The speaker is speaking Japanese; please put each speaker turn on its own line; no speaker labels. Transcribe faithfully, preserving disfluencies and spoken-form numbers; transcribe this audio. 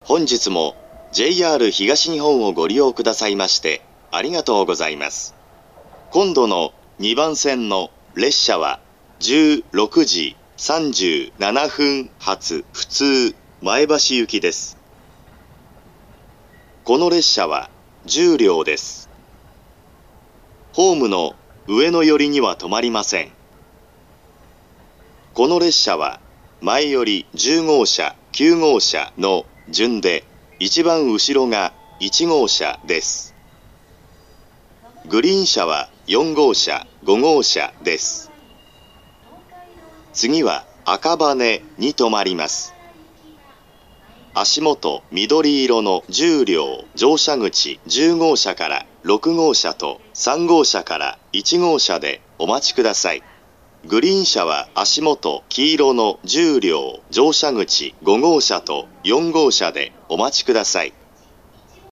本日も ジェイアール 東日本をご利用くださいましてありがとうございます。今度のにばん線の列車はじゅうろくじさんじゅうななふん発普通前橋行きです。この列車はじゅう両です。ホームの上の寄りには止まりません。この列車は前よりじゅう号車、きゅう号車の順で一番後ろがいち号車です。グリーン車はよん号車、ご号車です。次は赤羽に止まります。足元緑色のじゅう両乗車口じゅう号車からろく号車とさん号車からいち号車でお待ちください。グリーン車は足元黄色のじゅう両乗車口ご号車とよん号車でお待ちください。